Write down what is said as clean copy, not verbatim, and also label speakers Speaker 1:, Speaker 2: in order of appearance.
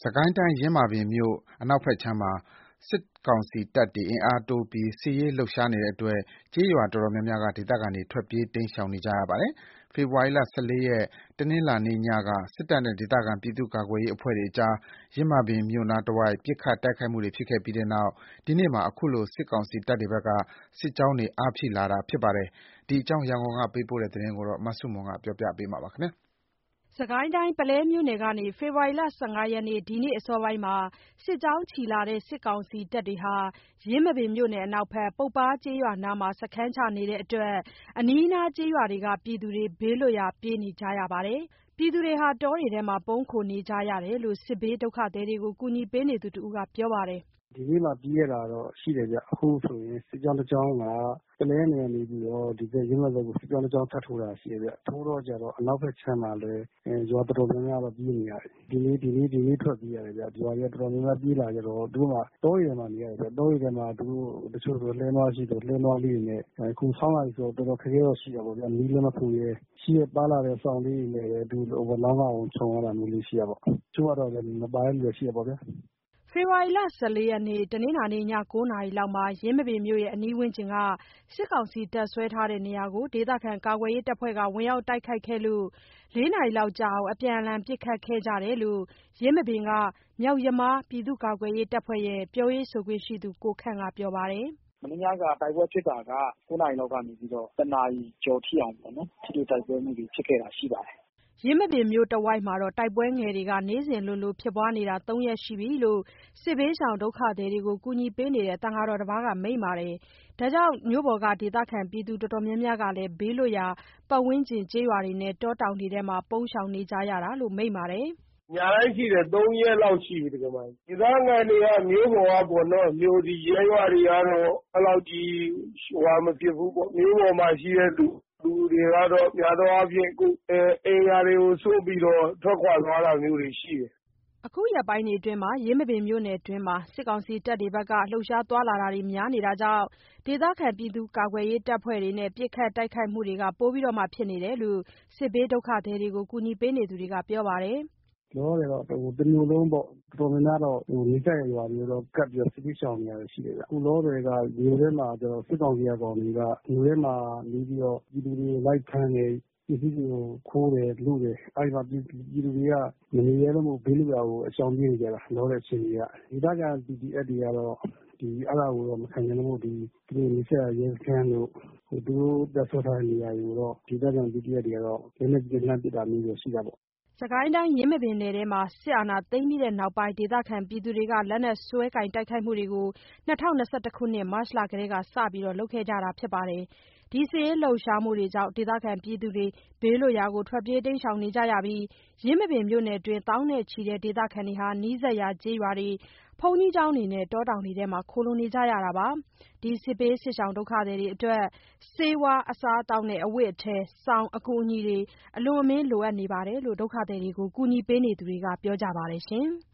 Speaker 1: စစ်ကိုင်းတိုင်း၊ ယင်းမာပင်မြို့အနောက်ဘက်ခြမ်းမှာ စစ်ကောင်စီတပ်တွေ အင်အားတိုးပြီး စစ်ရေးလှုပ်ရှားနေတဲ့အတွက် ကျေးရွာတော်တော်များများက ဒေသခံတွေ ထွက်ပြေးတိမ်းရှောင်နေကြရပါတယ်။ ဖေဖော်ဝါရီ 14 ရက် တနင်္လာနေ့ညက စစ်တပ်နဲ့ ဒေသခံပြည်သူ့ကာကွယ်ရေးအဖွဲ့တွေအကြား ယင်းမာပင်မြို့နားတဝိုက် ပစ်ခတ်တိုက်ခိုက်မှုတွေဖြစ်ခဲ့ပြီးတဲ့နောက် ဒီနေ့မှာ အခုလို စစ်ကောင်စီတပ်တွေဘက်က စစ်ကြောင်းတွေ အားဖြည့်လာတာဖြစ်ပါတယ်။ ဒီအကြောင်း ရန်ကုန်ကပေးပို့တဲ့သတင်းကို မဆုမွန်က ပြောပြပါမယ်။
Speaker 2: စစ်ကိုင်းတိုင်း၊ ပုလဲမြို့နယ်ကနေ ဖေဖော်ဝါရီ 15 ရက် ဒီနေ့အစောပိုင်းမှာ စစ်ကြောင်းချီလာတဲ့ စစ်ကောင်စီတပ်တွေဟာ ယင်းမာပင်မြို့နယ်အနောက်ဘက် ပုပ္ပါးကျေးရွာနားမှာ စခန်းချနေတဲ့အတွက် အနီးနားကျေးရွာတွေက ပြည်သူတွေ ဘေးလွတ်ရာ ပြေးနေကြရပါတယ်။ ပြည်သူတွေဟာ တောတွေထဲ ပုန်းခိုနေကြရတယ်လို့ စစ်ဘေးဒုက္ခသည်တွေကို ကူညီပေးနေသူတဦးက ပြောပါတယ်။
Speaker 3: "ဒီနေ့မှပြေးရတာတော့ရှိတယ်ဗျ။ အခုဆိုရင်စစ်ကြောင်းတကြောင်းက ပုလဲနယ်ကနေပြီးတော့ ဒီဘက်ယင်းမာပင်ကို စစ်ကြောင်းတကြောင်းထပ်ထိုးတာရှိတယ်ဗျ။ ထိုးတော့ကျတော့ အနောက်ဘက်ခြမ်းမှာလည်းရွာတော်တော်များများတော့ပြေးနေရတယ်။ ဒီနေ့ထွက်ပြေးရတယ်ဗျ။ ရွာတွေကတော်တော်များများပြေးလာကြတော့ သူတို့ကတောတွေထဲမှာနေရတယ်ဗျ။ တောတွေထဲမှာသူတို့တချို့ဆိုလှည်းနွားရှိတော့လှည်းနွားလေးတွေနဲ့အခုဆောင်းရာသီဆိုတော့တော်တော်ခက်ခဲတော့ရှိတာပေါ့ဗျာ။ မီးလည်းမဖွင့်ရဲ။ ရှိတဲ့ပါလာတဲ့စောင်လေးတွေနဲ့ပဲသူတို့လောင်းကကုန်ခြုံရတာမျိုးလေးရှိတာပေါ့။ တချို့ကတော့လည်းမပါတဲ့လူလည်းရှိတာပေါ့ဗျာ။
Speaker 2: " ဖေဖော်ဝါရီ 14 ရက် တနင်္လာနေ့ ည 9 နာရီလောက်မှာ ယင်းမာပင်မြို့အနီးဝန်းကျင်က စစ်ကောင်စီတပ်စွဲထားတဲ့နေရာကို ဒေသခံကာကွယ်ရေးတပ်ဖွဲ့က ဝင်ရောက်တိုက်ခိုက်ခဲ့လို့ 4 နာရီလောက်ကြာအောင် အပြန်အလှန်ပစ်ခတ်ခဲ့ကြတယ်လို့ ယင်းမာပင်က မြောက်ယမား ပြည်သူ့ကာကွယ်ရေးတပ်ဖွဲ့ရဲ့ ပြောရေးဆိုခွင့်ရှိသူ ကိုခန့်က ပြောပါတယ်။
Speaker 4: "မနေ့ညကတိုက်ပွဲဖြစ်တာက9 နာရီလောက်ကနေပြီးတော့1 နာရီကျော်ထိအောင်ပေါ့နော်။ထိတွေ့တိုက်ပွဲမှုတွေဖြစ်ခဲ့တာရှိပါတယ်။
Speaker 2: " ယင်းမာပင်မြို့တဝိုက်မှာ တိုက်ပွဲငယ်တွေ နေ့စဉ်လိုလိုဖြစ်ပွားနေတာ 3 ရက်ရှိပြီလို့ စစ်ဘေးရှောင်ဒုက္ခသည်တွေကို ကူညီပေးနေတဲ့ သံဃာတော်တပါးက မိန့်ပါတယ်။ ဒါကြောင့် မြို့ပေါ်က ဒေသခံတော်တော်များများကလည်း ဘေးလွတ်ရာ ပတ်ဝန်းကျင်ကျေးရွာတွေနဲ့ တောတောင်တွေထဲ ပုန်းရှောင်နေကြရတာလို့ မိန့်ပါတယ်။
Speaker 5: "ညတိုင်းရှိတယ်။ 3 ရက်လောက်ရှိပြီ။ ဒေသခံတွေကမြို့ပေါ်ကပေါ့နော်။မြို့ဒီရပ်ရွာတွေကတော့အဲ့လောက်ကြီးမဖြစ်ဘူးပေါ့။မြို့ပေါ်မှာရှိတဲ့လူတွေကတော့များသောအားဖြင့်အိမ်ယာတွေကိုစွန့်ပြီးတော့ထွက်ခွာသွားတာမျိုးတွေရှိတယ်။
Speaker 2: " အခုရက်ပိုင်းအတွင်း ယင်းမာပင်မြို့နယ်တွင်းမှာ စစ်ကောင်စီတပ်တွေဘက်က လှုပ်ရှားသွားလာတာတွေများနေတာကြောင့် ဒေသခံကာကွယ်ရေးတပ်ဖွဲ့တွေနဲ့ ပစ်ခတ်တိုက်ခိုက်မှုတွေ ပိုဖြစ်နေတယ်လို့ စစ်ဘေးဒုက္ခသည်တွေကို ကူညီပေးနေသူတွေက ပြောပါတယ်။
Speaker 3: "လောလောဆယ်တော့တမြို့လုံးပေါ့။တော်တော်များများတော့နီးစပ်ရာရွာတွေကိုတော့ကပ်ပြီးတော့စစ်ဘေးရှောင်နေရတာရှိတယ်ဗျ။အခုလောလောဆယ်ကမြို့ထဲမှာကျတော့စစ်ကောင်စီကောင်တွေကမြို့ထဲမှာနေပြီးတော့ပြည်သူတွေကိုလိုက်ဖမ်းတယ်။ပစ္စည်းတွေကိုခိုးတယ်လုတယ်။အဲ့မှာပြည်သူတွေကမနေရဲလို့ဘေးလွတ်ရာကိုရှောင်ပြေးနေကြတာလောလောဆယ်အခြေအနေက။ဒေသခံ PDF တွေကတော့အဲ့ဒါကိုတော့မခံချင်လို့သူတို့နီးစပ်ရာရဲစခန်းတို့သူတို့တပ်စွဲထားတဲ့နေရာတွေကိုတော့ဒေသခံ PDF တွေကတော့လက်နက်ကြီးနဲ့လှမ်းပစ်တာမျိုးတော့ရှိတာပေါ့။
Speaker 2: " စစ်ကိုင်းတိုင်း၊ ယင်းမာပင်နယ်ထဲမှာ စစ်အာဏာသိမ်းပြီးနောက်ပိုင်း ဒေသခံတွေက လက်နက်စွဲကိုင်တိုက်ခိုက်မှုတွေကို 2021 ခုနှစ် မတ်လကတည်းက စပြီးလုပ်ခဲ့ကြတာပါ။ စစ်ရေးလှုပ်ရှားမှုတွေကြောင့် ဒေသခံတွေ ဘေးလွတ်ရာထွက်ပြေးနေကြရပြီး ယင်းမာပင်မြို့နယ်တွင်း သောင်းနဲ့ချီတဲ့ဒေသခံတွေဟာ နီးစပ်ရာကျေးရွာတွေ၊ ဘုန်းကြီးကျောင်းတွေနဲ့ တောတောင်တွေထဲ ခိုလှုံနေကြရတာပါ။ စစ်ဘေးရှောင်ဒုက္ခသည်တွေအတွက် ဆေးဝါး၊ အစားအသောက်နဲ့ အဝတ်အထည်၊ စောင်၊ အကူအညီတွေ အလွန်လိုအပ်နေတယ်လို့ ဒုက္ခသည်တွေကို ကူညီပေးနေသူတွေက ပြောကြပါတယ်။